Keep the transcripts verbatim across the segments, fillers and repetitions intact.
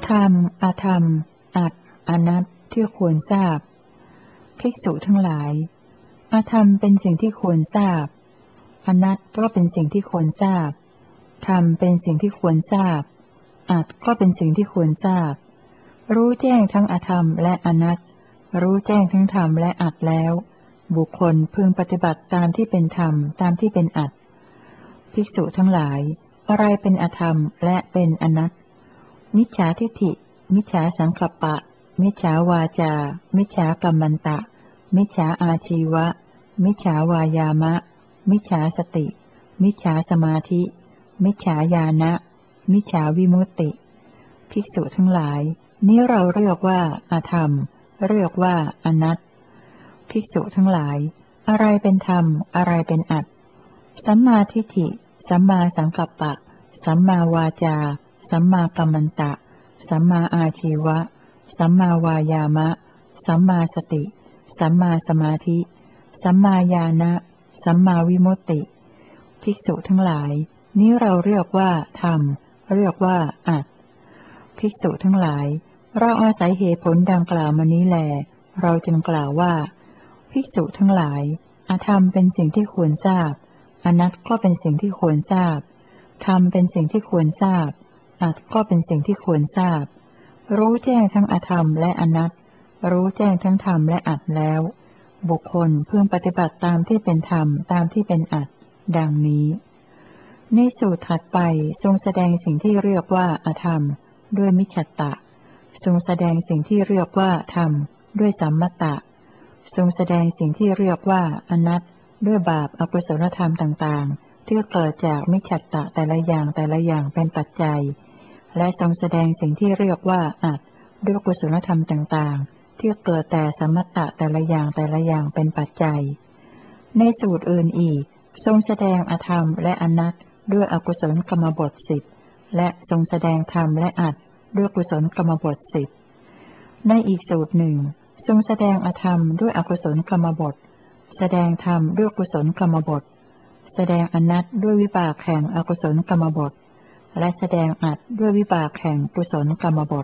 ธรรมอธรรมอัตอนัตที่ควรทราบภิกษุทั้งหลายอธรรมเป็นสิ่งที่ควรทราบอนัตก็เป็นสิ่งที่ควรทราบธรรมเป็นสิ่งที่ควรทราบอัตก็เป็นสิ่งที่ควรทราบรู้แจ้งทั้งอธรรมและอนัตรู้แจ้งทั้งธรรมและอัตแล้วบุคคลพึงปฏิบัติตามที่เป็นธรรมตามที่เป็นอัตภิกษุทั้งหลายอะไรเป็นอธรรมและเป็นอนัตมิจฉาทิฏฐิมิจฉาสังกัปปะมิจฉาวาจามิจฉากัมมันตะมิจฉาอาชีวะมิจฉาวายามะมิจฉาสติมิจฉาสมาธิมิจฉาญาณะมิจฉาวิมุตติภิกษุทั้งหลายนี้เราเรียกว่าอธรรมเรียกว่าอนัตภิกษุทั้งหลายอะไรเป็นธรรมอะไรเป็นอัตถ์สัมมาทิฏฐิสัมมาสังกัปปะสัมมาวาจาสัมมากัมมันตะสัมมาอาชีวะสัมมาวายามะสัมมาสติสัมมาสมาธิสัมมาญาณะสัมมาวิมุตติภิกษุทั้งหลายนี้เราเรียกว่าธรรมเรียกว่าอัตถ์ภิกษุทั้งหลายเราอาศัยเหตุผลดังกล่าวมานี้แลเราจึงกล่าวว่าภิกษุทั้งหลายอธรรมเป็นสิ่งที่ควรทราบอนัตถ์ก็เป็นสิ่งที่ควรทราบธรรมเป็นสิ่งที่ควรทราบอัตถ์ก็เป็นสิ่งที่ควรทราบรู้แจ้งทั้งอธรรมและอนัตถ์รู้แจ้งทั้งธรรมและอัตถ์แล้วบุคคลพึงปฏิบัติตามที่เป็นธรรมตามที่เป็นอัตถ์ดังนี้ในสูตรถัดไปทรงแสดงสิ่งที่เรียกว่าอธรรมด้วยมิจฉัตตะทรงแสดงสิ่งที่เรียกว่าธรรมด้วยสัมมัตตะทรงแสดงสิ่งที่เรียกว่าอนัตถ์ด้วยบาปอกุศลธรรมต่างๆที่เกิดจากมิจฉัตตะแต่ละอย่างแต่ละอย่างเป็นปัจจัยและทรงแสดงสิ่งที่เรียกว่าอัตถ์ด้วยกุศลธรรมต่างๆที่เกิดแต่สัมมัตตะแต่ละอย่างแต่ละอย่างเป็นปัจจัยในสูตรอื่นอีกทรงแสดงอธรรมและอนัตถ์ด้วยอกุศลกรรมบทสิบและทรงแสดงธรรมและอัตถ์ด้วยกุศลกรรมบทสิบในอีกสูตรหนึ่งทรงแสดงอธรรมด้วยอกุศลกรรมบทแสดงธรรมด้วยกุศลกรรมบทแสดงอนัตถ์ด้วยวิบากแห่งอกุศลกรรมบทและแสดงอัตถ์ด้วยวิบากแห่งกุศลกรรมบท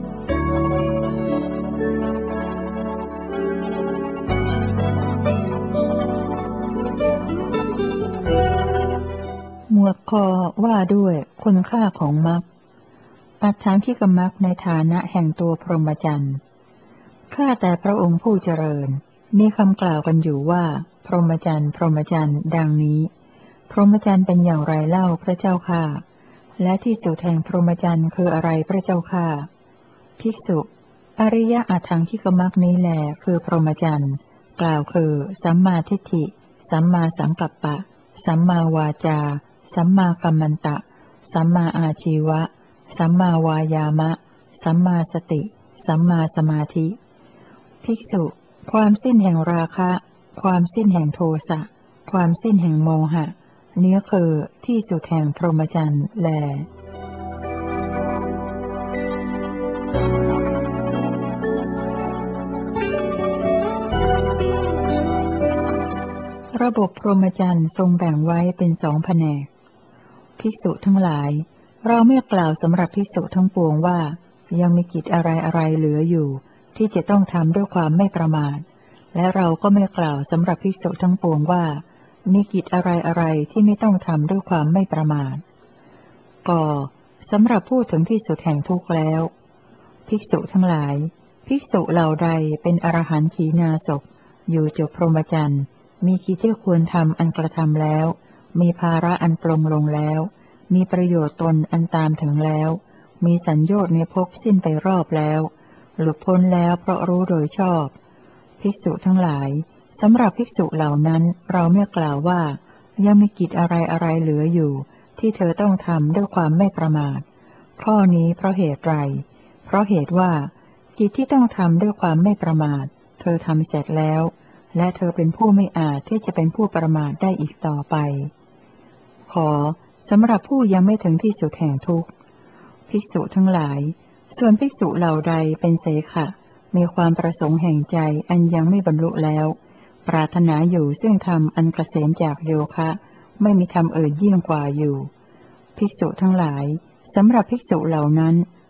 หมวดคอว่าด้วยคุณค่าของมรรคอัฏฐานคิกมรรคในฐานะแห่งตัวพรหมจรรย์ข้าแต่พระองค์ผู้เจริญมีคำกล่าวกันอยู่ว่าพรหมจรรย์พรหมจรรย์ดังนี้พรหมจรรย์เป็นอย่างไรเล่าพระเจ้าข้าและที่สุดแห่งพรหมจรรย์คืออะไรพระเจ้าข้าภิกษุอริยอัฏฐานคิกมรรคนี้แลคือพรหมจรรย์กล่าวคือสัมมาทิฏฐิสัมมาสังกัปปะสัมมาวาจาสัมมากัมมันตะสัมมาอาชีวะสัมมาวายามะสัมมาสติสัมมาสมาธิภิกษุความสิ้นแห่งราคะความสิ้นแห่งโทสะความสิ้นแห่งโมหะนี้คือที่สุดแห่งพรหมจรรย์แลระบบพรหมจรรย์ทรงแบ่งไว้เป็นสองแผนกภิกษุทั้งหลายเราไม่กล่าวสำหรับภิกษุทั้งปวงว่ายังมีกิจอะไรอะไรเหลืออยู่ที่จะต้องทำด้วยความไม่ประมาทและเราก็ไม่กล่าวสำหรับภิกษุทั้งปวงว่ามีกิจอะไรอะไรที่ไม่ต้องทำด้วยความไม่ประมาทก็สำหรับพูดถึงที่สุดแห่งทุกข์แล้วภิกษุทั้งหลายภิกษุเหล่าใดเป็นอรหันต์ขีณาสพอยู่จบพรหมจรรย์มีกิจที่ควรทำอันกระทำแล้วมีภาระอันปลงลงแล้วมีประโยชน์ตนอันตามถึงแล้วมีสัญโยชน์ในภพสิ้นไปรอบแล้วหลุดพ้นแล้วเพราะรู้โดยชอบภิกษุทั้งหลายสำหรับภิกษุเหล่านั้นเราไม่กล่าวว่ายังมีกิจอะไรอะไรเหลืออยู่ที่เธอต้องทำด้วยความไม่ประมาทข้อนี้เพราะเหตุไรเพราะเหตุว่ากิจที่ต้องทำด้วยความไม่ประมาทเธอทำเสร็จแล้วและเธอเป็นผู้ไม่อาจที่จะเป็นผู้ประมาทได้อีกต่อไปขอสำหรับผู้ยังไม่ถึงที่สุดแห่งทุกข์ภิกษุทั้งหลายส่วนภิกษุเหล่าใดเป็นเสขะมีความประสงค์แห่งใจอันยังไม่บรรลุแล้วปรารถนาอยู่ซึ่งธรรมอันเกษมจากโยคะไม่มีธรรมอื่นยิ่งกว่าอยู่ภิกษุทั้งหลายสำหรับภิกษุเหล่านั้น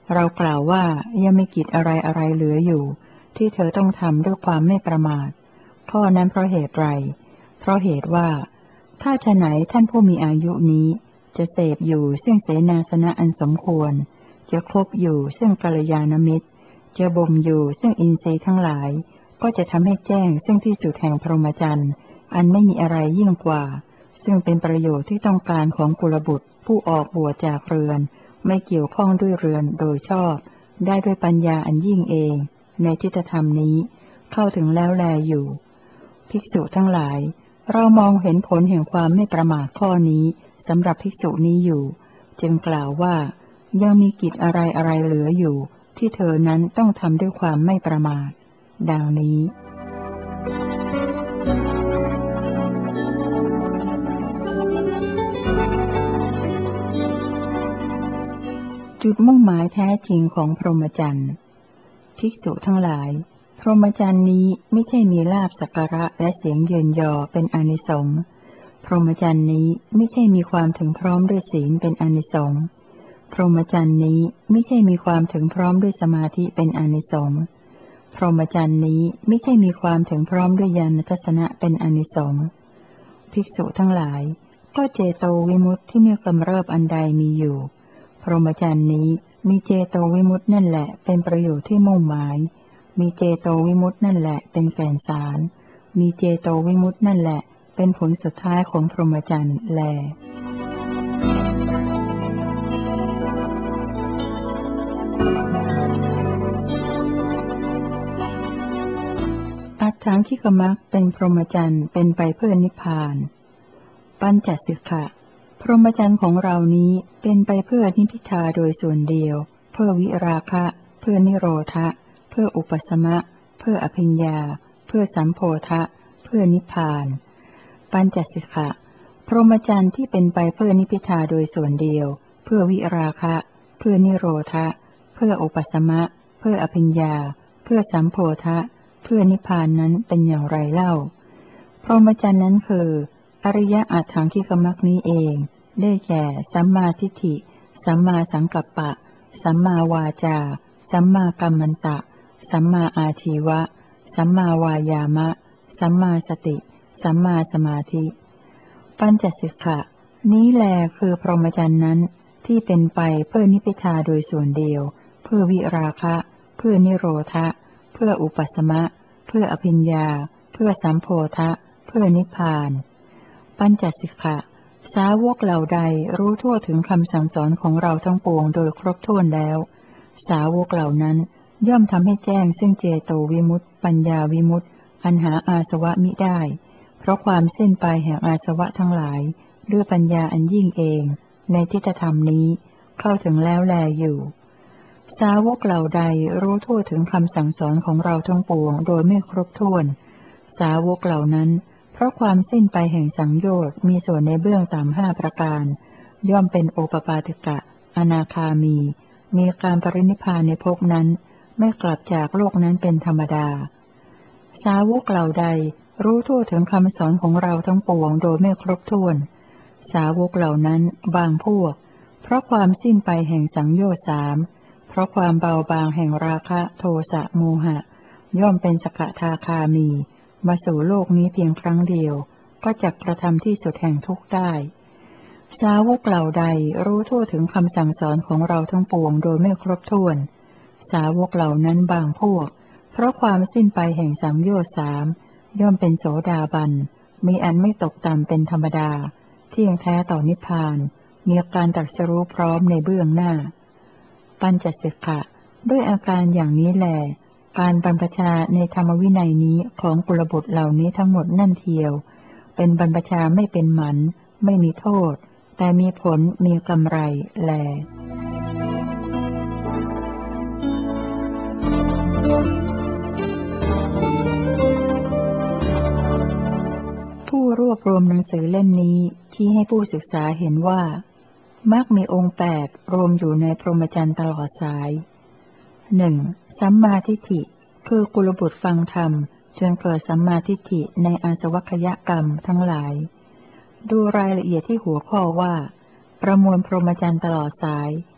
เรากล่าวว่ายังมีกิจอะไรอะไรเหลืออยู่ที่เธอต้องทำด้วยความไม่ประมาทข้อนั้นเพราะเหตุไรเพราะเหตุว่าถ้าฉะไหนท่านผู้มีอายุนี้จะเสพอยู่ซึ่งเสนาสนะอันสมควรจะคบอยู่ซึ่งกัลยาณมิตรจะบ่มอยู่ซึ่งอินทรีย์ทั้งหลายก็จะทำให้แจ้งซึ่งที่สุดแห่งพรหมจรรย์อันไม่มีอะไรยิ่งกว่าซึ่งเป็นประโยชน์ที่ต้องการของกุลบุตรผู้ออกบวชจากเรือนไม่เกี่ยวข้องด้วยเรือนโดยชอบได้ด้วยปัญญาอันยิ่งเองในทิฏฐธรรมนี้เข้าถึงแล้วแลอยู่ภิกษุทั้งหลายเรามองเห็นผลแห่งความไม่ประมาทข้อนี้สำหรับภิกษุนี้อยู่จึงกล่าวว่ายังมีกิจอะไรอะไรเหลืออยู่ที่เธอนั้นต้องทำด้วยความไม่ประมาทดังนี้จุดมุ่งหมายแท้จริงของพรหมจรรย์ภิกษุทั้งหลายพรหมจรรย์นี้ไม่ใช่มีลาภสักการะและเสียงเยินยอเป็นอานิสงส์พรหมจรรย์นี้ไม่ใช่มีความถึงพร้อมด้วยศีลเป็นอานิสงส์พรหมจรรย์นี้ไม่ใช่มีความถึงพร้อมด้วยสมาธิเป็นอานิสงส์พรหมจรรย์นี้ไม่ใช่มีความถึงพร้อมด้วยญาณทัศนะเป็นอานิสงส์ภิกษุทั้งหลายก็เจโตวิมุตติที่มีกำเริบอันใดมีอยู่พรหมจรรย์นี้มีเจโตวิมุตตินั่นแหละเป็นประโยชน์ที่มุ่งหมายมีเจโตวิมุตตินั่นแหละเป็นแก่นสารมีเจโตวิมุตตินั่นแหละเป็นผลสุดท้ายของพรหมจรรย์แลอัตถังคิกมักเป็นพรหมจรรย์เป็นไปเพื่อนิพพานปัญจสิกขะพรหมจรรย์ของเรานี้เป็นไปเพื่อนิพพิทาโดยส่วนเดียวเพื่อวิราคะเพื่อนิโรธะเพื่ออุปสมะเพื่ออภิญญาเพื่อสัมโพธะเพื่อนิพพานปัญจสิกขะพรหมจรรย์ที่เป็นไปเพื่อนิพพิทาโดยส่วนเดียวเพื่อวิราคะเพื่อนิโรธะเพื่ออุปสมะเพื่ออภิญญาเพื่อสัมโพธะเพื่อนิพพานนั้นเป็นอย่างไรเล่าพรหมจรรย์นั้นคืออริยอัตถังคิกมักนี้เองได้แก่สัมมาทิฏฐิสัมมาสังกัปปะสัมมาวาจาสัมมากัมมันตะสัมมาอาชีวะสัมมาวายามะสัมมาสติสัมมาสมาธิปัญจสิกขะนี้แลคือพรหมจรรย์นั้นที่เป็นไปเพื่อนิพพิทาโดยส่วนเดียวเพื่อวิราคะเพื่อนิโรธะเพื่ออุปสมะเพื่ออภิญญาเพื่อสัมโพธะเพื่อนิพพานปัญจสิกขะสาวกเหล่าใดรู้ทั่วถึงคำสั่งสอนของเราทั้งปวงโดยครบถ้วนแล้วสาวกเหล่านั้นย่อมทำให้แจ้งซึ่งเจโตวิมุตติปัญญาวิมุตติอันหาอาสวะมิได้เพราะความสิ้นไปแห่งอาสวะทั้งหลายด้วยปัญญาอันยิ่งเองในทิฏฐธรรมนี้เข้าถึงแล้วแลอยู่สาวกเหล่าใดรู้ทั่วถึงคำสั่งสอนของเราทั้งปวงโดยไม่ครบถ้วนสาวกเหล่านั้นเพราะความสิ้นไปแห่งสังโยชน์มีส่วนในเบื้องต่ำห้าประการย่อมเป็นโอปปาติกะอนาคามีมีการปรินิพพานในภพนั้นไม่กลับจากโลกนั้นเป็นธรรมดาสาวกเหล่าใดรู้ทั่วถึงคำสอนของเราทั้งปวงโดยไม่ครบถ้วนสาวกเหล่านั้นบางพวกเพราะความสิ้นไปแห่งสังโยชน์สามเพราะความเบาบางแห่งราคะโทสะโมหะย่อมเป็นสกทาคามีมาสู่โลกนี้เพียงครั้งเดียวก็จักกระทำที่สุดแห่งทุกข์ได้สาวกเหล่าใดรู้ทั่วถึงคำสั่งสอนของเราทั้งปวงโดยไม่ครบถ้วนสาวกเหล่านั้นบางพวกเพราะความสิ้นไปแห่งสังโยชน์สามย่อมเป็นโสดาบันมีอันไม่ตกต่ำเป็นธรรมดาเที่ยงแท้ต่อนิพพานมีอาการตรัสรู้พร้อมในเบื้องหน้าปัญจสิกขะด้วยอาการอย่างนี้แลการบรรพชาในธรรมวินัยนี้ของกุลบุตรเหล่านี้ทั้งหมดนั่นเทียวเป็นบรรพชาไม่เป็นหมันไม่มีโทษแต่มีผลมีกำไรแลผู้รวบรวมหนังสือเล่มนี้ชี้ให้ผู้ศึกษาเห็นว่ามรรคมีองค์แปดรวมอยู่ในพรหมจรรย์ตลอดสายหนึ่งสัมมาทิฏฐิคือกุลบุตรฟังธรรมจนเกิดสัมมาทิฏฐิในอาสวัคยกรรมทั้งหลายดูรายละเอียดที่หัวข้อว่าประมวลพรหมจรรย์ตลอดสาย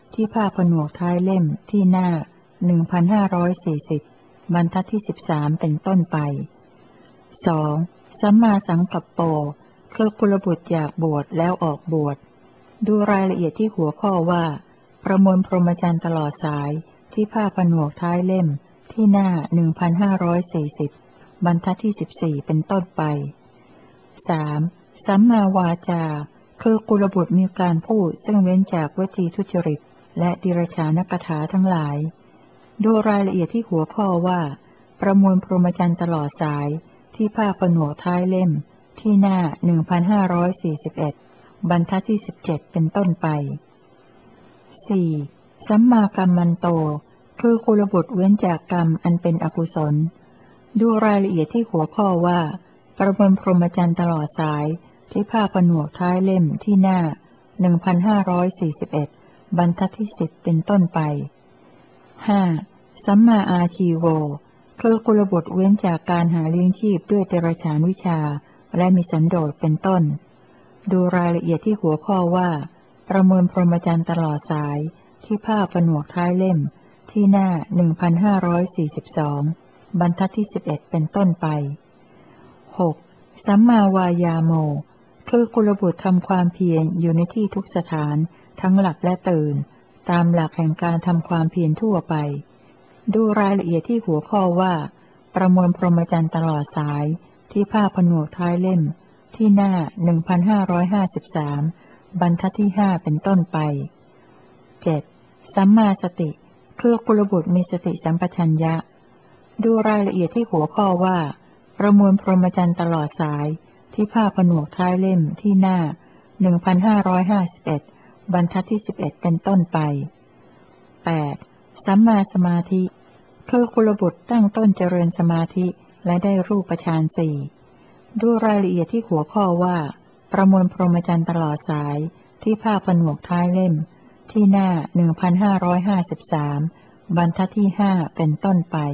ที่ผ้าผนวกท้ายเล่มที่หน้าหนึ่งพันห้าร้อยสี่สิบบรรทัดที่สิบสามเป็นต้นไปสองสัมมาสังกัปโปคือกุลบุตรอยากบวชแล้วออกบวชดูรายละเอียดที่หัวข้อว่าประมวลพรหมจรรย์ตลอดสายที่ผ้าผนวกท้ายเล่มที่หน้าหนึ่งพันห้าร้อยสี่สิบบรรทัดที่สิบสี่เป็นต้นไปสามสัมมาวาจาคือกุลบุตรมีการพูดซึ่งเว้นจากวจีทุจริตและดิรชานกถาทั้งหลายดูรายละเอียดที่หัวข้อว่าประมวลพรหมจรรย์ตลอดสายที่ผ้าผนวกท้ายเล่มที่หน้าหนึ่งพันห้าร้อยสี่สิบเอ็ดบรรทัดที่สิบเจ็ดเป็นต้นไปสี่สัมมากัมมันโตคือกุลบุตรเว้นจากกรรมอันเป็นอกุศลดูรายละเอียดที่หัวข้อว่าประมวลพรหมจรรย์ตลอดสายที่ผ้าผนวกท้ายเล่มที่หน้าหนึ่งพันห้าร้อยสี่สิบเอ็ดบรรทัดที่สิบเป็นต้นไปห้าสัมมาอาชีโวคือกุลบุตรเว้นจากการหาเลี้ยงชีพด้วยเดรัจฉานวิชาและมีสันโดษเป็นต้นดูรายละเอียดที่หัวข้อว่าประมวลพรหมจรรย์ตลอดสายที่ผ้าผนวกท้ายเล่มที่หน้าหนึ่งพันห้าร้อยสี่สิบสองบรรทัดที่สิบเอ็ดเป็นต้นไปหกสัมมาวายาโมคือกุลบุตรทำความเพียรอยู่ในที่ทุกสถานทั้งหลับและตื่นตามหลักแห่งการทำความเพียรทั่วไปดูรายละเอียดที่หัวข้อว่าประมวลพรหมจรรย์ตลอดสายที่ผ้าผนวกท้ายเล่มที่หน้าหนึ่งพันห้าร้อยห้าสิบสามบรรทัดที่ห้าเป็นต้นไปเจ็ดสัมมาสติคือกุลบุตรมีสติสัมปชัญญะดูรายละเอียดที่หัวข้อว่าประมวลพรหมจรรย์ตลอดสายที่ผ้าผนวกท้ายเล่มที่หน้าหนึ่งพันห้าร้อยห้าสิบเอ็ดบรรทัดที่สิบเอ็ดเป็นต้นไปแปดสัมมาสมาธิคือกุลบุตรตั้งต้นเจริญสมาธิและได้รูปฌานสี่ดูรายละเอียดที่หัวข้อว่าประมวลพรหมจรรย์ตลอดสายที่ผ้าผนวกท้ายเล่มที่หน้าหนึ่งพันห้าร้อยห้าสิบสามบรรทัดที่ห้าเป็นต้นไป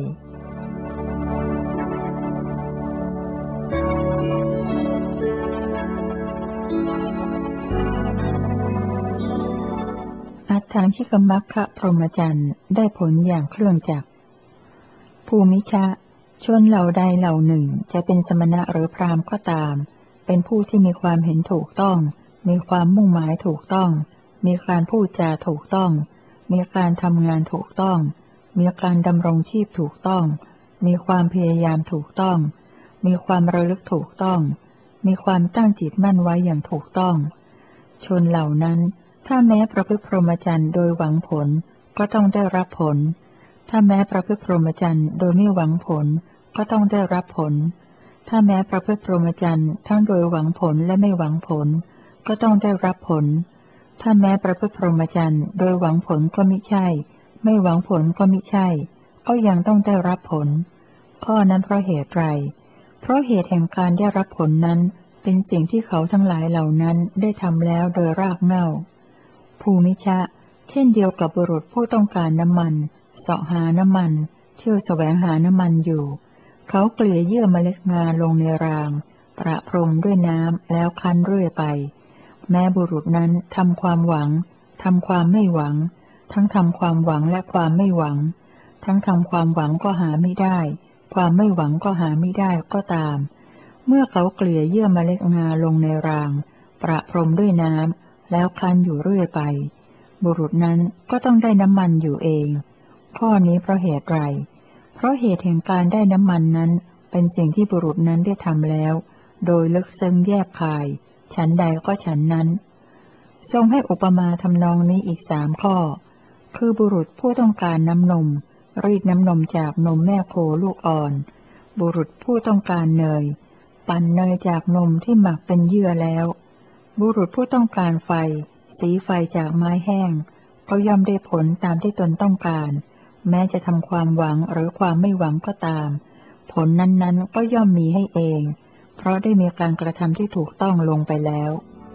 อัฏฐังคิกมัคคะพรหมจรรย์ได้ผลอย่างเครื่องจักรภูมิชะชนเหล่าใดเหล่าหนึ่งจะเป็นสมณะหรือพราหมณ์ก็ตามเป็นผู้ที่มีความเห็นถูกต้องมีความมุ่งหมายถูกต้องมีการพูดจาถูกต้องมีการทำงานถูกต้องมีการดำรงชีพถูกต้องมีความพยายามถูกต้องมีความระลึกถูกต้องมีความตั้งจิตมั่นไว้อย่างถูกต้องชนเหล่านั้นถ้าแม้ประพฤติพรหมจรรย์โดยหวังผลก็ต้องได้รับผลถ้าแม้ประพฤติพรหมจรรย์โดยไม่หวังผลก็ต้องได้รับผลถ้าแม้ประพฤติพรหมจรรย์ทั้งโดยหวังผลและไม่หวังผลก็ต้องได้รับผลถ้าแม้ประพฤติพรหมจรรย์โดยหวังผลก็มิใช่ไม่หวังผลก็มิใช่ก็ยังต้องได้รับผลข้อนั้นเพราะเหตุไรเพราะเหตุแห่งการได้รับผลนั้นเป็นสิ่งที่เขาทั้งหลายเหล่านั้นได้ทำแล้วโดยรากเหง้าภูมิชะเช่นเดียวกับบุรุษผู้ต้องการน้ำมันเสาะหาน้ำมันเที่ยวแสวงหาน้ำมันอยู่เขาเกลี่ยเยื่อเมล็ดงาลงในรางประพรมด้วยน้ำแล้วคั้นเรื่อยไปแม้บุรุษนั้นทำความหวังทำความไม่หวังทั้งทำความหวังและความไม่หวังทั้งทำความหวังก็หาไม่ได้ความไม่หวังก็หาไม่ได้ก็ตามเมื่อเขาเกลี่ยเยื่อเมล็ดงาลงในรางประพรมด้วยน้ำแล้วคั้นอยู่เรื่อยไปบุรุษนั้นก็ต้องได้น้ำมันอยู่เองข้อนี้เพราะเหตุไรเพราะเหตุแห่งการได้น้ำมันนั้นเป็นสิ่งที่บุรุษนั้นได้ทำแล้วโดยลึกซึ้งแยบคายฉันใดก็ฉันนั้นทรงให้อุปมาทำนองนี้อีกสามข้อคือบุรุษผู้ต้องการน้ำนมรีดน้ำนมจากนมแม่โคลูกอ่อนบุรุษผู้ต้องการเนยปั่นเนยจากนมที่หมักเป็นเยื่อแล้วบุรุษผู้ต้องการไฟสีไฟจากไม้แห้งก็ย่อมได้ผลตามที่ตนต้องการแม้จะทำความหวังหรือความไม่หวังก็ตามผลนั้นๆก็ย่อมมีให้เองเพราะได้มีการกระทำที่ถูกต้องลงไปแล้ว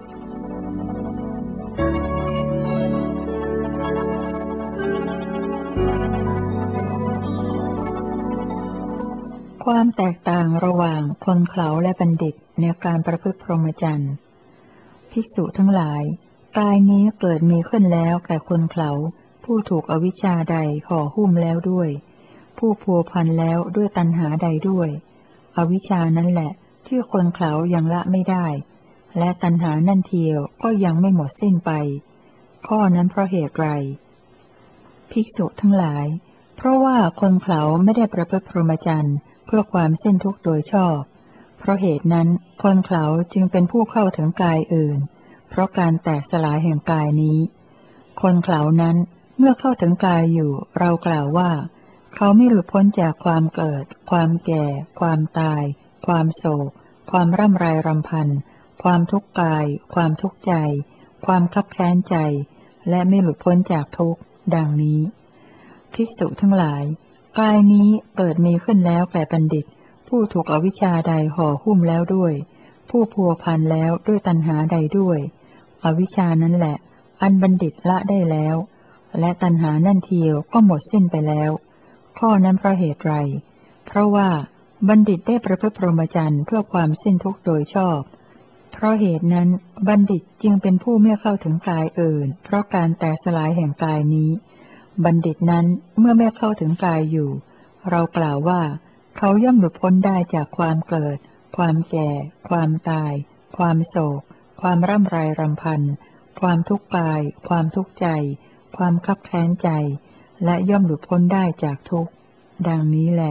ความแตกต่างระหว่างคนเขลาและบัณฑิตในการประพฤติพรหมจรรย์ภิกษุทั้งหลายกายนี้เกิดมีขึ้นแล้วแก่คนเขาผู้ถูกอวิชชาใดห่อหุ้มแล้วด้วยผู้พัวพันแล้วด้วยตัณหาใดด้วยอวิชชานั้นแหละที่คนเขายังละไม่ได้และตัณหานั่นเทียวก็ยังไม่หมดสิ้นไปข้อนั้นเพราะเหตุไรภิกษุทั้งหลายเพราะว่าคนเขาไม่ได้ประพฤติพรหมจรรย์เพื่อความสิ้นทุกข์โดยชอบเพราะเหตุนั้นคนเขาจึงเป็นผู้เข้าถึงกายอื่นเพราะการแตกสลายแห่งกายนี้คนเขานั้นเมื่อเข้าถึงกายอยู่เรากล่าวว่าเขาไม่หลุดพ้นจากความเกิดความแก่ความตายความโศกความร่ำไรรำพันความทุกข์กายความทุกข์ใจความคับแค้นใจและไม่หลุดพ้นจากทุกข์ดังนี้ภิกษุทั้งหลายกายนี้เกิดมีขึ้นแล้วแก่บัณฑิตผู้ถูกอวิชชาใดห่อหุ้มแล้วด้วยผู้พัวพันแล้วด้วยตัณหาใดด้วยอวิชชานั้นแหละอันบัณฑิตละได้แล้วและตัณหานั่นเทียวก็หมดสิ้นไปแล้วข้อนั้นเพราะเหตุไรเพราะว่าบัณฑิตได้ประพฤติพรหมจรรย์เพื่อความสิ้นทุกข์โดยชอบเพราะเหตุนั้นบัณฑิตจึงเป็นผู้ไม่เข้าถึงกายอื่นเพราะการแตกสลายแห่งกายนี้บัณฑิตนั้นเมื่อไม่เข้าถึงกายอยู่เรากล่าวว่าเขาย่อมหลุดพ้นได้จากความเกิดความแก่ความตายความโศกความร่ำไรรำพันความทุกข์กายความทุกข์ใจความคับแค้นใจและย่อมหลุดพ้นได้จากทุกข์ดังนี้แล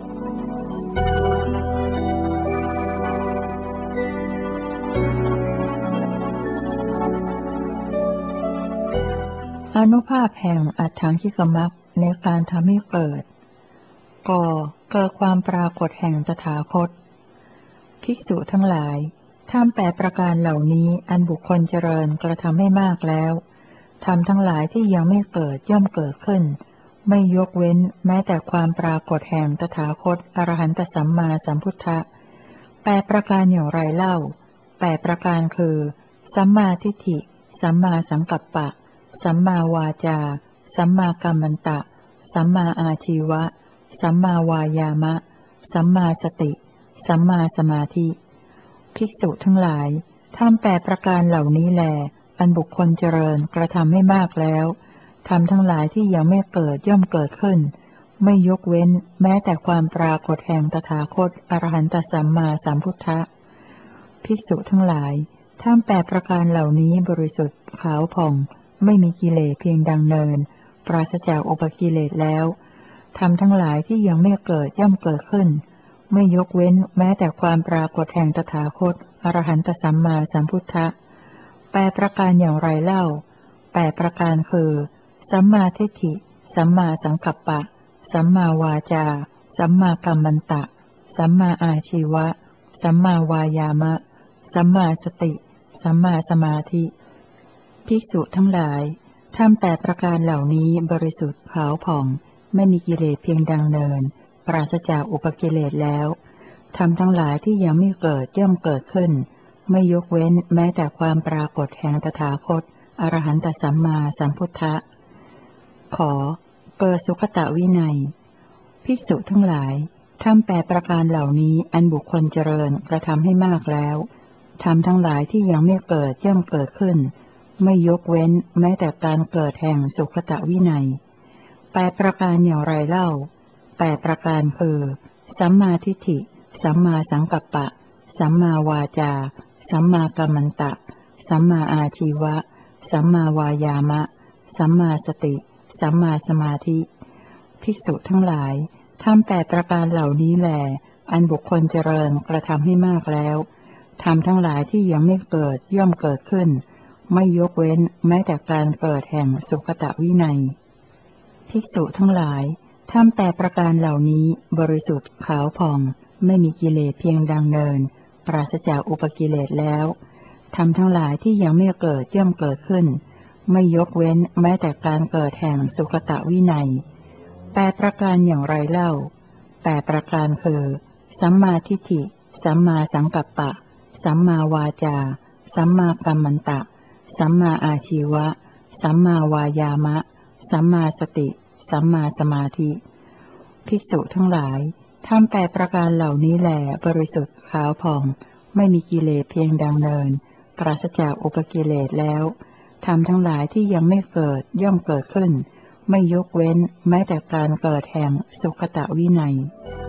อานุภาพแห่งอัฏฐังคิกมรรคในการทำให้เกิดก่อเกิดความปรากฏแห่งตถาคตภิกษุทั้งหลายธรรมแปดประการเหล่านี้อันบุคคลเจริญกระทำให้มากแล้วธรรมทั้งหลายที่ยังไม่เกิดย่อมเกิดขึ้นไม่ยกเว้นแม้แต่ความปรากฏแห่งตถาคตอรหันตสัมมาสัมพุทธะแปดประการอย่างไรเล่าแปดประการคือสัมมาทิฏฐิสัมมาสังกัปปะสัมมาวาจาสัมมากัมมันตะสัมมาอาชีวะสัมมาวายามะสัมมาสติสัมมาสมาธิภิกษุทั้งหลายธรรมแปดประการเหล่านี้แลอันบุคคลเจริญกระทำให้มากแล้วธรรมทั้งหลายที่ยังไม่เกิดย่อมเกิดขึ้นไม่ยกเว้นแม้แต่ความปรากฏแห่งตถาคตอรหันตสัมมาสัมพุทธะภิกษุทั้งหลายธรรมแปดประการเหล่านี้บริสุทธิ์ขาวผ่องไม่มีกิเลสเพียงดังเนินปราศจากอุปกิเลสแล้วธรรมทั้งหลายที่ยังไม่เกิดย่อมเกิดขึ้นไม่ยกเว้นแม้แต่ความปรากฏแห่งตถาคตอรหันตสัมมาสัมพุทธะแปดประการอย่างไรเล่าแปดประการคือสัมมาทิฏฐิสัมมาสังกัปปะสัมมาวาจาสัมมากัมมันตะสัมมาอาชีวะสัมมาวายามะสัมมาสติสัมมาสมาธิภิกษุทั้งหลายธรรมแปดประการเหล่านี้บริสุทธิ์ขาวผ่องไม่มีกิเลสเพียงดังเนินปราศจากอุปกิเลสแล้วธรรมทั้งหลายที่ยังไม่เกิดย่อมเกิดขึ้นไม่ยกเว้นแม้แต่ความปรากฏแห่งตถาคตอรหันตสัมมาสัมพุทธะขอเกิดสุขตวินัยภิกษุทั้งหลายธรรมแปดประการเหล่านี้อันบุคคลเจริญกระทำให้มากแล้วธรรมทั้งหลายที่ยังไม่เกิดย่อมเกิดขึ้นไม่ยกเว้นแม้แต่การเกิดแห่งสุขตวินัยแปดประการอย่างไรเล่าแปดประการคือสัมมาทิฏฐิสัมมาสังกัปปะสัมมาวาจาสัมมากัมมันตะสัมมาอาชีวะสัมมาวายามะสัมมาสติสัมมาสมาธิภิกษุทั้งหลายธรรมแปดประการเหล่านี้แลอันบุคคลเจริญกระทำให้มากแล้วธรรมทั้งหลายที่ยังไม่เกิดย่อมเกิดขึ้นไม่ยกเว้นแม้แต่การเกิดแห่งสุขตวินัยภิกษุทั้งหลายธรรมแปดประการเหล่านี้บริสุทธิ์ขาวผ่องไม่มีกิเลสเพียงดังเนินปราศจากอุปกิเลสแล้วธรรมทั้งหลายที่ยังไม่เกิดย่อมเกิดขึ้นไม่ยกเว้นแม้แต่การเกิดแห่งสุขตวินัยแปดประการอย่างไรเล่าแปดประการคือสัมมาทิฏฐิสัมมาสังกัปปะสัมมาวาจาสัมมากัมมันตะสัมมาอาชีวะสัมมาวายามะสัมมาสติสัมมาสมาธิภิกษุทั้งหลายธรรมแปดประการเหล่านี้แหลบริสุทธิ์ขาวผ่องไม่มีกิเลสเพียงดังเนินปราศจากอุปกิเลสแล้วธรรมทั้งหลายที่ยังไม่เกิดย่อมเกิดขึ้นไม่ยกเว้นแม้แต่การเกิดแห่งสุขตวินัย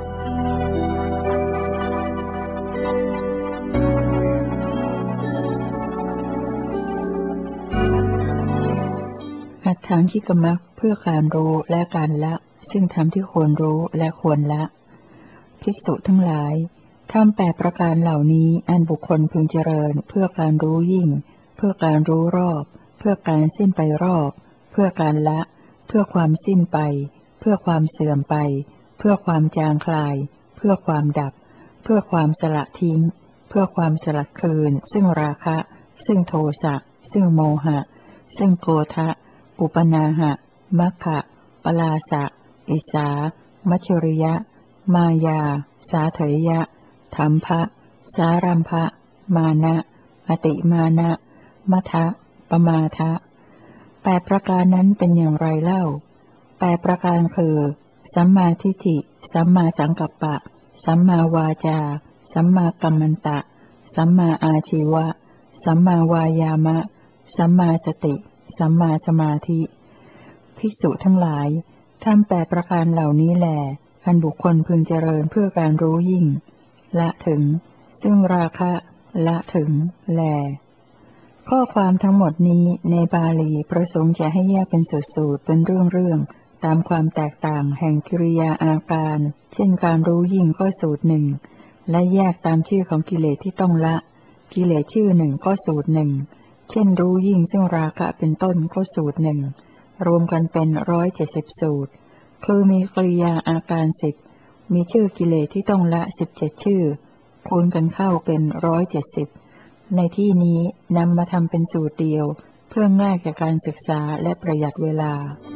อัตถังคิกมักเพื่อการรู้และการละซึ่งธรรมที่ควรรู้และควรละภิกษุทั้งหลายธรรมแปดประการเหล่านี้อันบุคคลพึงเจริญเพื่อการรู้ยิ่งเพื่อการรู้รอบเพื่อการสิ้นไปรอบเพื่อการละเพื่อความสิ้นไปเพื่อความเสื่อมไปเพื่อความจางคลายเพื่อความดับเพื่อความสละทิ้งเพื่อความสลัดคืนซึ่งราคะซึ่งโทสะซึ่งโมหะซึ่งโกฏะอุปนาหะมัคคะปลาสะอิสามัชริยะมายาสาเถยะธัมภะสารัมภะมานะอติมานะมัทะปมาทะแปดประการนั้นเป็นอย่างไรเล่าแปดประการคือสัมมาทิฏฐิสัมมาสังกัปปะสัมมาวาจาสัมมากัมมันตะสัมมาอาชีวะสัมมาวายามะสัมมาสติสัมมาสมาธิภิกษุทั้งหลายทำแปดประการเหล่านี้แลอันบุคคลพึงเจริญเพื่อการรู้ยิ่งละถึงซึ่งราคะละถึงแลข้อความทั้งหมดนี้ในบาลีประสงค์จะให้แยกเป็นสูตรๆเป็นเรื่องๆตามความแตกต่างแห่งกิริยาอาการเช่นการรู้ยิ่งก็สูตรหนึ่งและแยกตามชื่อของกิเลสที่ต้องละกิเลสชื่อหนึ่งก็สูตรหนึ่งเช่นรู้ยิ่งซึ่งราคะเป็นต้นก็สูตรหนึ่งรวมกันเป็นร้อยเจ็ดสิบสูตรคือมีกริยาอาการสิบมีชื่อกิเลสที่ต้องละสิบเจ็ดชื่อคูณกันเข้าเป็นร้อยเจ็ดสิบในที่นี้นำมาทำเป็นสูตรเดียวเพื่อง่ายแก่การศึกษาและประหยัดเวลา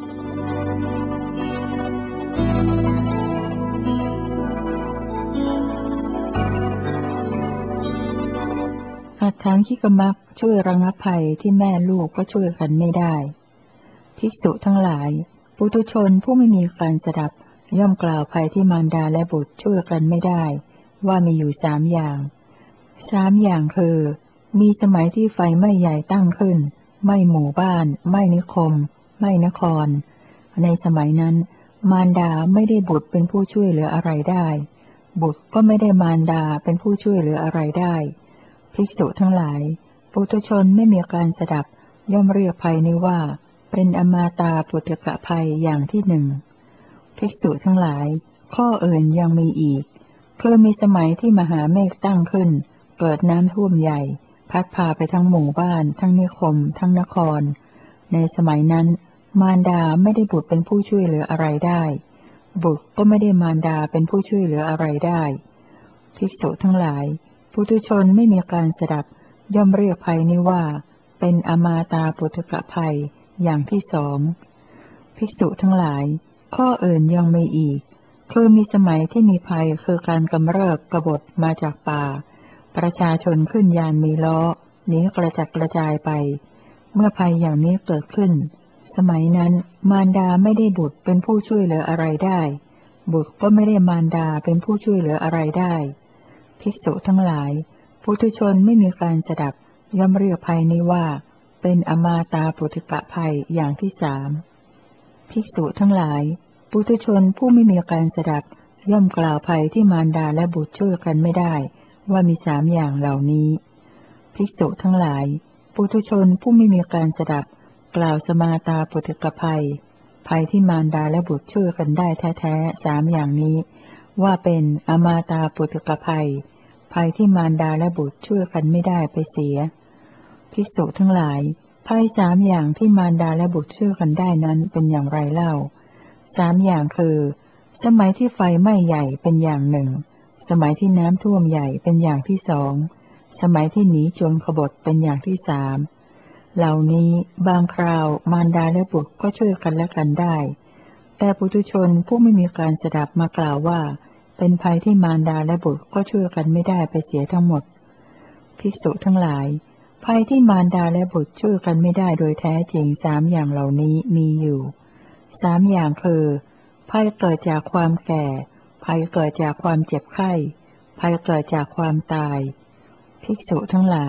อัตถังคิกมักช่วยระงับภัยที่แม่ลูกก็ช่วยกันไม่ได้ภิกษุทั้งหลายปุถุชนผู้ไม่มีการสดับย่อมกล่าวภัยที่มารดาและบุตรช่วยกันไม่ได้ว่ามีอยู่สามอย่างสามอย่างคือมีสมัยที่ไฟไหม้ใหญ่ตั้งขึ้นไหม้หมู่บ้านไหม้นิคมไหม้นครในสมัยนั้นมารดาไม่ได้บุตรเป็นผู้ช่วยเหลืออะไรได้บุตรก็ไม่ได้มารดาเป็นผู้ช่วยเหลืออะไรได้ภิกษุทั้งหลายปุถุชนไม่มีการสดับย่อมเรียกภัยนี้ว่าเป็นอมาตาปุถกะภัยอย่างที่หนึ่งภิกษุทั้งหลายข้ออื่นยังมีอีกคือมีสมัยที่มหาเมฆตั้งขึ้นเกิดน้ำท่วมใหญ่พัดพาไปทั้งหมู่บ้านทั้งนิคมทั้งนครในสมัยนั้นมารดาไม่ได้บุตรเป็นผู้ช่วยเหลืออะไรได้บุตรก็ไม่ได้มารดาเป็นผู้ช่วยเหลืออะไรได้ภิกษุทั้งหลายปุถุชนไม่มีการสดับย่อมเรียกภัยนี้ว่าเป็นอมาตาปุถกะภัยอย่างที่สองภิกษุทั้งหลายข้ออื่นยังมีอีกคือมีสมัยที่มีภัยคือการกำเริบกบฏมาจากป่าประชาชนขึ้นยานมีล้อหนีกระจัดกระจายไปเมื่อภัยอย่างนี้เกิดขึ้นสมัยนั้นมารดาไม่ได้บุตรเป็นผู้ช่วยเหลืออะไรได้บุตรก็ไม่ได้มารดาเป็นผู้ช่วยเหลืออะไรได้ภิกษุทั้งหลายปุถุชนไม่มีการสดับย่อมเรียกภัยนี้ว่าเป็นอมาตาปุถกะภัยอย่างที่สามภิกษุทั้งหลายปุถุชนผู้ไม่มีการสดับย่อมกล่าวภัยที่มารดาและบุตรช่วยกันไม่ได้ว่ามีสามอย่างเหล่านี้ภิกษุทั้งหลายปุถุชนผู้ไม่มีการสดับกล่าวสมาตาปุถกะภัยภัยที่มารดาและบุตรช่วยกันได้แท้ๆสามอย่างนี้ว่าเป็นอมาตาปุถกะภัยภัยที่มารดาและบุตรช่วยกันไม่ได้ไปเสียภิกษุทั้งหลายภัยสามอย่างที่มารดาและบุตรช่วยกันได้นั้นเป็นอย่างไรเล่าสามอย่างคือสมัยที่ไฟไหม้ใหญ่เป็นอย่างหนึ่งสมัยที่น้ำท่วมใหญ่เป็นอย่างที่สองสมัยที่หนีโจรขบฏเป็นอย่างที่สามเหล่านี้บางคราวมารดาและบุตรก็ช่วยกันและกันได้แต่ปุถุชนผู้ไม่มีการสดับมากล่าวว่าเป็นภัยที่มารดาและบุตรก็ช่วยกันไม่ได้ไปเสียทั้งหมดภิกษุทั้งหลายภัยที่มารดาและบุตรช่วยกันไม่ได้โดยแท้จริงสามอย่างเหล่านี้มีอยู่สามอย่างคือภัยเกิดจากความแก่ภัยเกิดจากความเจ็บไข้ภัยเกิดจากความตายภิกษุทั้งหลาย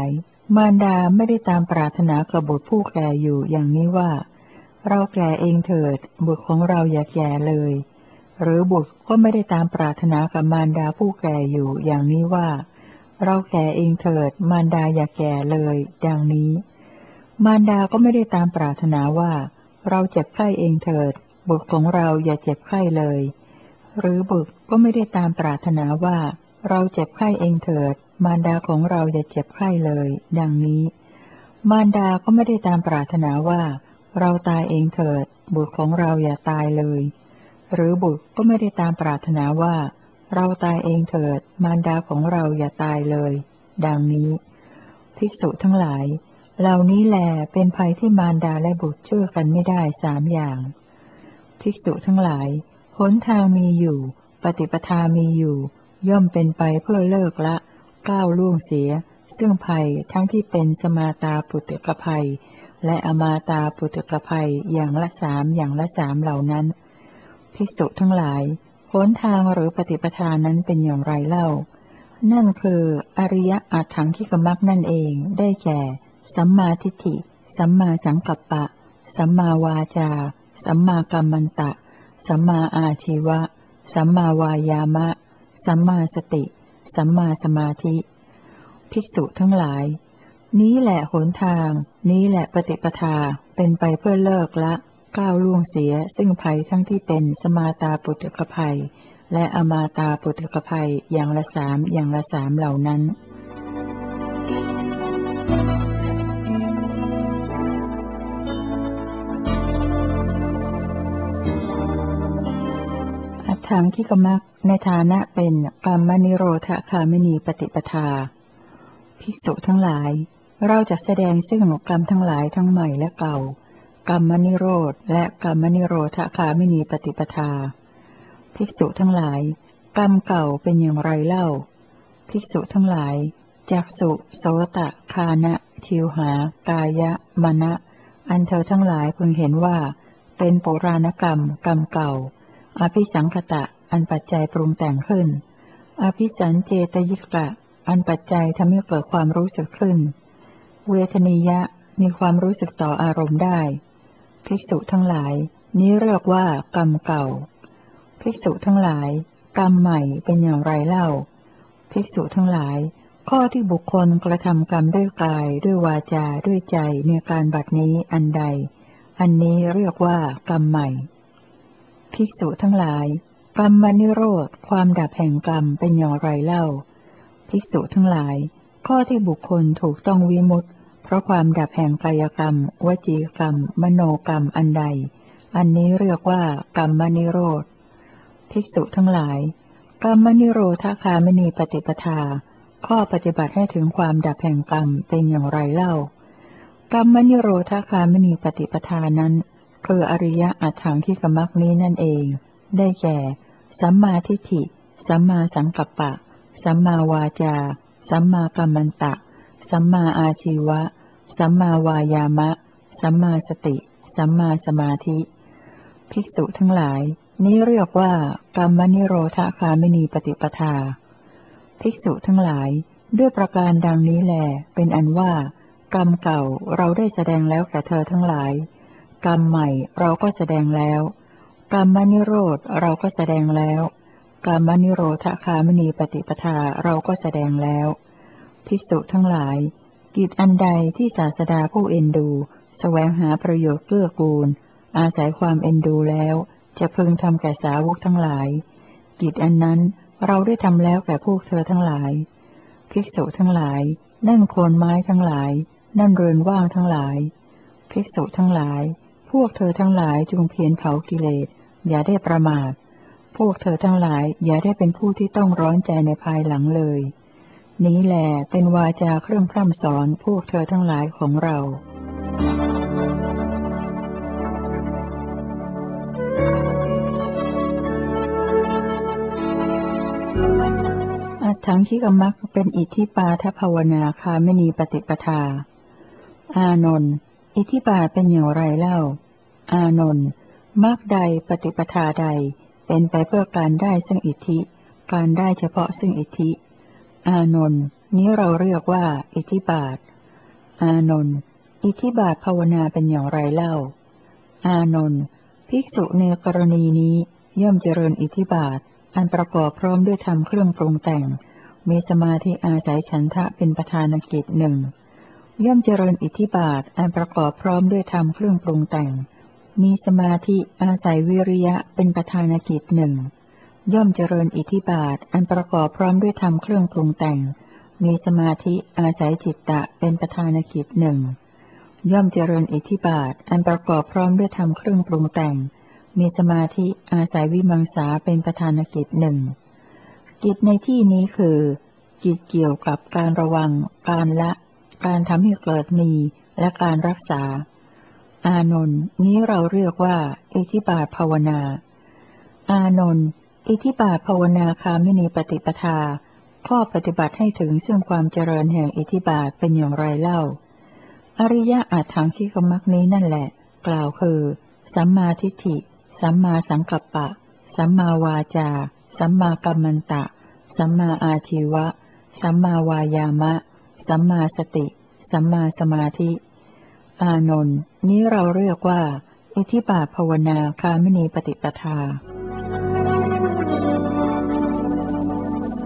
มารดาไม่ได้ตามปรารถนากับบุตรผู้แก่อยู่อย่างนี้ว่าเราแก่เองเถิดบุตรของเราอย่าแก่เลยหรือบุตรก็ไม่ได้ตามปรารถนากับมารดาผู้แก่อยู่อย่างนี้ว่าเราแก่เองเถิดมารดาอย่าแก่เลยดังนี้มารดาก็ไม่ได้ตามปรารถนาว่าเราเจ็บไข้เองเถิดบุตรของเราอย่าเจ็บไข้เลยหรือบุตรก็ไม่ได้ตามปรารถนาว่าเราเจ็บไข้เองเถิดมารดาของเราอย่าเจ็บไข้เลยดังนี้มารดาก็ไม่ได้ตามปรารถนาว่าเราตายเองเถิดบุตรของเราอย่าตายเลยหรือบุตรก็ไม่ได้ตามปรารถนาว่าเราตายเองเถิดมารดาของเราอย่าตายเลยดังนี้ภิกษุทั้งหลายเหล่านี้แลเป็นภัยที่มารดาและบุตรช่วยกันไม่ได้สามอย่างภิกษุทั้งหลายหนทางมีอยู่ปฏิปทามีอยู่ย่อมเป็นไปเพื่อเลิกละก้าวล่วงเสียซึ่งภัยทั้งที่เป็นสมาตาปุตตกภัยและอมาตาปุตตกภัยอย่างละสามอย่างละสามเหล่านั้นภิกษุทั้งหลายหนทางหรือปฏิปทานั้นเป็นอย่างไรเล่านั่นคืออริยอัตถังคิกมักนั่นเองได้แก่สัมมาทิฏฐิสัมมาสังกัปปะสัมมาวาจาสัมมากัมมันตะสัมมาอาชีวะสัมมาวายามะสัมมาสติสัมมาสมาธิภิกษุทั้งหลายนี้แหละหนทางนี้แหละปฏิปทาเป็นไปเพื่อเลิกละก้าวล่วงเสียซึ่งภัยทั้งที่เป็นสมาตาปุตตกภัยและอมาตาปุตตกภัยอย่างละสามอย่างละสามเหล่านั้นอัตถังคิกมักในฐานะเป็นกรรมนิโรธคามินีปฏิปทาภิกษุทั้งหลายเราจะแสดงซึ่งกรรมทั้งหลายทั้งใหม่และเก่ากรรมนิโรธและกรรมนิโรธคามินีปฏิปทาภิกษุทั้งหลายกรรมเก่าเป็นอย่างไรเล่าภิกษุทั้งหลายจักษุโสตคานะชิวหากายะมณะอันเธอทั้งหลายพึงเห็นว่าเป็นปุราณกรรมกรรมเก่าอภิสังคตะอันปัจจัยปรุงแต่งขึ้นอภิสัญเจตยิกะอันปัจจัยทำให้เกิดความรู้สึกขึ้นเวทนิยะมีความรู้สึกต่ออารมณ์ได้ภิกษุทั้งหลายนี้เรียกว่ากรรมเก่าภิกษุทั้งหลายกรรมใหม่เป็นอย่างไรเล่าภิกษุทั้งหลายข้อที่บุคคลกระทำกรรมด้วยกายด้วยวาจาด้วยใจในการบัดนี้อันใดอันนี้เรียกว่ากรรมใหม่ภิกษุทั้งหลายกรรมนิโรธความดับแห่งกรรมเป็นอย่างไรเล่าภิกษุทั้งหลายข้อที่บุคคลถูกต้องวิมุตติเพราะความดับแห่งกายกรรมวจีกรรมมโนกรรมอันใดอันนี้เรียกว่ากรรมนิโรธภิกษุทั้งหลายกรรมนิโรธคามินีปฏิปทาข้อปฏิบัติให้ถึงความดับแห่งกรรมเป็นอย่างไรเล่ากรรมนิโรธคามินีปฏิปทานั้นคืออริยอัตถังคิกมักนี้นั่นเองได้แก่สัมมาทิฏฐิสัมมาสังกัปปะสัมมาวาจาสัมมากัมมันตะสัมมาอาชีวะสัมมาวายามะสัมมาสติสัมมาสมาธิภิกษุทั้งหลายนี้เรียกว่ากรรมนิโรธคามินีปฏิปทาภิกษุทั้งหลายด้วยประการดังนี้แลเป็นอันว่ากรรมเก่าเราได้แสดงแล้วแก่เธอทั้งหลายกรรมใหม่เราก็แสดงแล้วกรรมนิโรธเราก็แสดงแล้วกรรมนิโรธคามินีปฏิปทาเราก็แสดงแล้วภิกษุทั้งหลายกิจอันใดที่ศาสดาผู้เอ็นดูแสวงหาประโยชน์เกื้อกูลอาศัยความเอ็นดูแล้วจะพึงทำแก่สาวกทั้งหลายกิจอันนั้นเราได้ทำแล้วแก่พวกเธอทั้งหลายภิกษุทั้งหลายนั่นโคนไม้ทั้งหลายนั่นเรือนว่างทั้งหลายภิกษุทั้งหลายพวกเธอทั้งหลายจงเพียรเผากิเลสอย่าได้ประมาทพวกเธอทั้งหลายอย่าได้เป็นผู้ที่ต้องร้อนใจในภายหลังเลยนี้แหละเป็นวาจาเครื่องพร่ำสอนพวกเธอทั้งหลายของเราอัตถังคิกมักเป็นอิทธิปาทภาวนาคามินีปฏิปทาอานนท์อิทธิบาทเป็นอย่างไรเล่าอานนท์มรรคใดปฏิปทาใดเป็นไปเพื่อการได้ซึ่งอิทธิการได้เฉพาะซึ่งอิทธิอานนท์นี้เราเรียกว่าอิทธิบาทอานนท์อิทธิบาทภาวนาเป็นอย่างไรเล่าอานนท์ภิกษุในกรณีนี้ย่อมเจริญอิทธิบาทอันประกอบพร้อมด้วยธรรมเครื่องปรุงแต่งมีสมาธิอาศัยฉันทะเป็นประธานกิจหนึ่งย่อมเจริญอิทธิบาทอันประกอบพร้อมด้วยธรรมเครื่องปรุงแต่งมีสมาธิอาศัยวิริยะเป็นประธานกิจหนึ่งย่อมเจริญอิทธิบาทอันประกอบพร้อมด้วยธรรมเครื่องปรุงแต่งมีสมาธิอาศัยจิตตะเป็นประธานกิจหนึ่งย่อมเจริญอิทธิบาทอันประกอบพร้อมด้วยธรรมเครื่องปรุงแต่งมีสมาธิอาศัยวิมังสาเป็นประธานกิจหนึ่งกิจในที่นี้คือกิจเกี่ยวกับการระวังการละการทำให้เกิดมีและการรักษาอานนท์นี้เราเรียกว่าอิทธิบาทภาวนาอานนท์อิทธิบาทภาวนาคามินีปฏิปทาข้อปฏิบัติให้ถึงซึ่งความเจริญแห่งอิทธิบาทเป็นอย่างไรเล่าอริยะอัตถังคิกมักนี้นั่นแหละกล่าวคือสัมมาทิฏฐิสัมมาสังกัปปะสัมมาวาจาสัมมากัมมันตะสัมมาอาชีวะสัมมาวายามะสัมมาสติสัมมาสมาธิอานนท์นี้เราเรียกว่าอิทธิบาทภาวนาคามินีปฏิปทา